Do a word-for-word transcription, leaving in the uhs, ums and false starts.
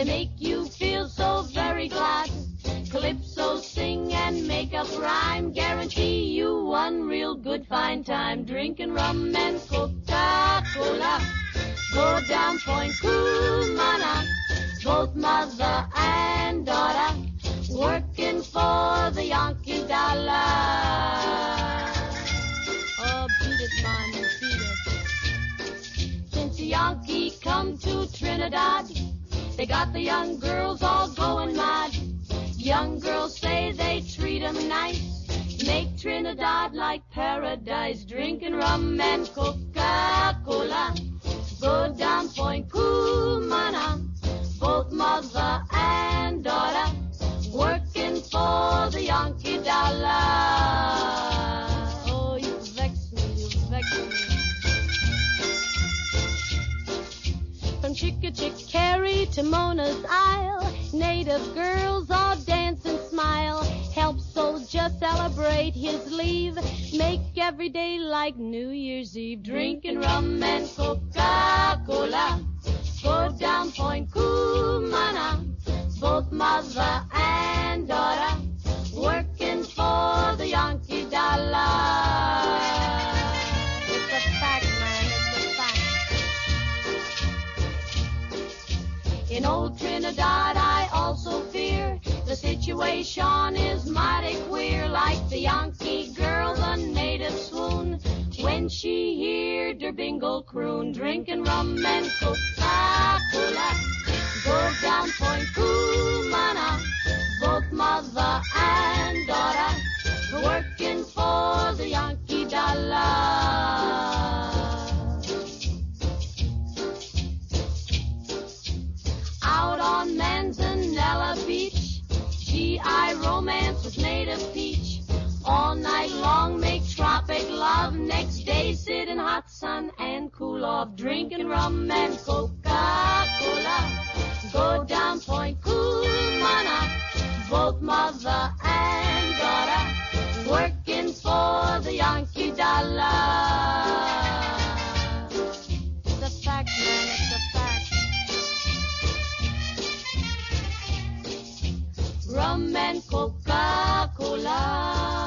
They make you feel so very glad. Calypso sing and make up rhyme, guarantee you one real good fine time. Drinking rum and Coca-Cola, go down Point Cumana, both mother and daughter, working for the Yankee dollar. Oh, beat it, man, beat it. Since the Yankee come to Trinidad, they got the young girls all going mad. Young girls say they treat 'em nice, make Trinidad like paradise. Drinking rum and Coca-Cola, go down Point Cumana, both mother and daughter, working for the Yankee dollar. Oh, you vex me, you vex me. From Chickachickarry to Mona's Isle, native girls all dance and smile. Help soldier celebrate his leave, make every day like New Year's Eve. Drinking rum and Coca-Cola, go down Point Cumana, both mother and daughter, working for the Yankee dollar. It's a fact, man, it's a fact. In old Trinidad I also fear the situation is mighty queer. Like the Yankee girl, the native swoon when she heard her bingle croon. Drinking rum and Coca-Cola, go down Point Cumana, both mother and daughter, working for the Yankee dollar. Out on Manzanella Beach, G I romance with native peach. All night long make tropic love, next day sit in hot sun and cool off. Drinking rum and Coca-Cola, go down Point Cumana, both mother and daughter, working for the Yankee dollar. It's a fact, man, it's a fact. Rum and Coca-Cola.